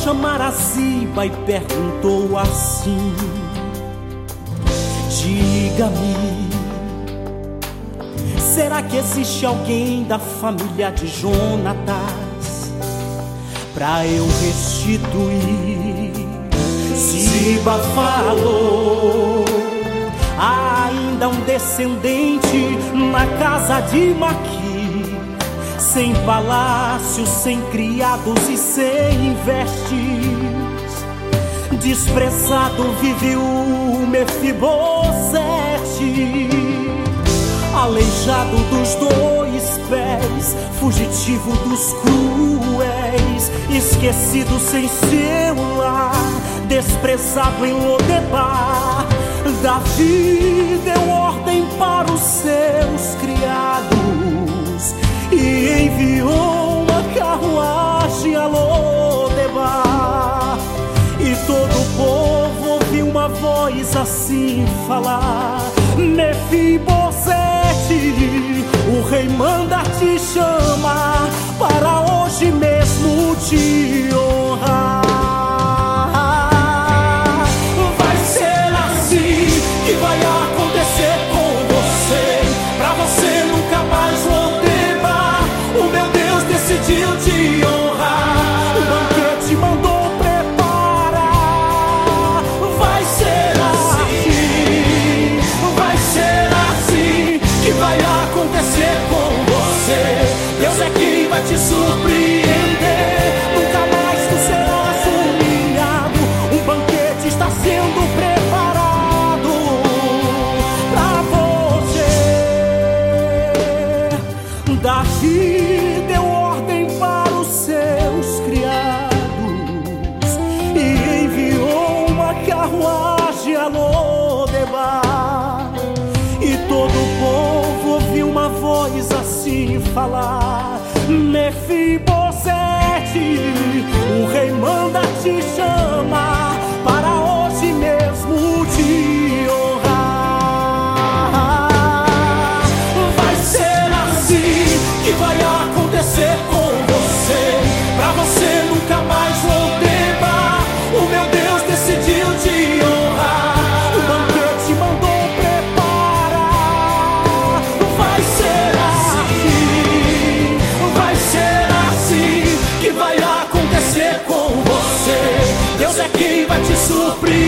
chamar a Ziba e perguntou assim: diga-me, será que existe alguém da família de Jonatas pra eu restituir? Ziba falou: ainda um descendente na casa de Maqui, sem palácio, sem criados e sem vestes, desprezado vive o Mefibosete, aleijado dos 2 pés, fugitivo dos cruéis, esquecido sem seu lar, desprezado em Lodebar. Davi deu ordem para os seus criados e enviou uma carruagem a Lodebar. E todo o povo ouviu uma voz assim falar: Mefibosete, o rei manda te chamar para hoje mesmo te honrar. Vai ser assim que vai acontecer com você, pra você nunca mais Lodebar. O meu Deus decidiu te honrar, o banquete mandou preparar. Vai ser assim, vai ser assim que vai acontecer com você. Deus é quem vai te surpreender, nunca mais tu serás humilhado. Um banquete está sendo preparado pra você. Davi deu ordem para os seus criados e enviou uma carruagem a Lodebar. E todo o povo ouviu uma voz assim falar: Mefibosete, o rei manda te chamar para hoje mesmo te honrar. Vai ser assim que vai acontecer com você, pra você nunca mais Lodebar. O meu Deus decidiu te honrar, o banquete mandou preparar. Vai ser assim, vai ser assim que vai acontecer com você. Deus é quem vai te surpreender,